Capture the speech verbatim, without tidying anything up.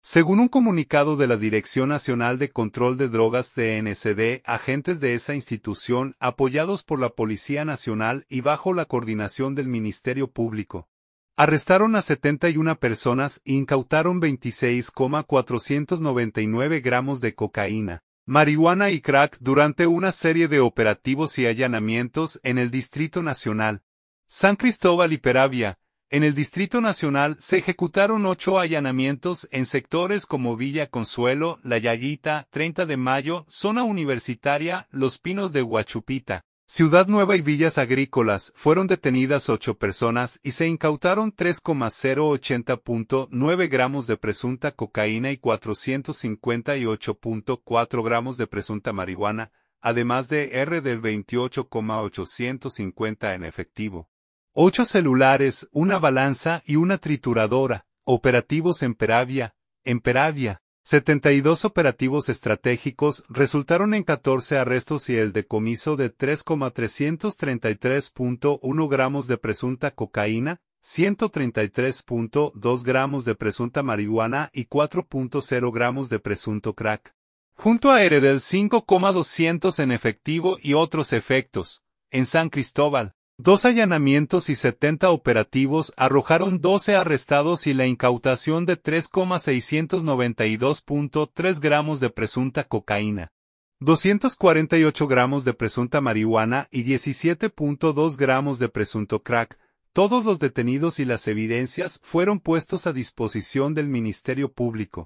Según un comunicado de la Dirección Nacional de Control de Drogas D N C D, agentes de esa institución, apoyados por la Policía Nacional y bajo la coordinación del Ministerio Público, arrestaron a setenta y una personas e incautaron veintiséis coma cuatrocientos noventa y nueve gramos de cocaína, marihuana y crack durante una serie de operativos y allanamientos en el Distrito Nacional, San Cristóbal y Peravia. En el Distrito Nacional se ejecutaron ocho allanamientos en sectores como Villa Consuelo, La Llaguita, treinta de Mayo, Zona Universitaria, Los Pinos de Huachupita, Ciudad Nueva y Villas Agrícolas. Fueron detenidas ocho personas y se incautaron tres coma cero ochenta punto nueve gramos de presunta cocaína y cuatrocientos cincuenta y ocho punto cuatro gramos de presunta marihuana, además de R del veintiocho coma ochocientos cincuenta en efectivo. Ocho celulares, una balanza y una trituradora. Operativos en Peravia. En Peravia, setenta y dos operativos estratégicos resultaron en catorce arrestos y el decomiso de tres coma trescientos treinta y tres punto uno gramos de presunta cocaína, ciento treinta y tres punto dos gramos de presunta marihuana y cuatro punto cero gramos de presunto crack. Junto a Heredel cinco coma doscientos en efectivo y otros efectos. En San Cristóbal, dos allanamientos y setenta operativos arrojaron doce arrestados y la incautación de tres coma seiscientos noventa y dos punto tres gramos de presunta cocaína, doscientos cuarenta y ocho gramos de presunta marihuana y diecisiete punto dos gramos de presunto crack. Todos los detenidos y las evidencias fueron puestos a disposición del Ministerio Público.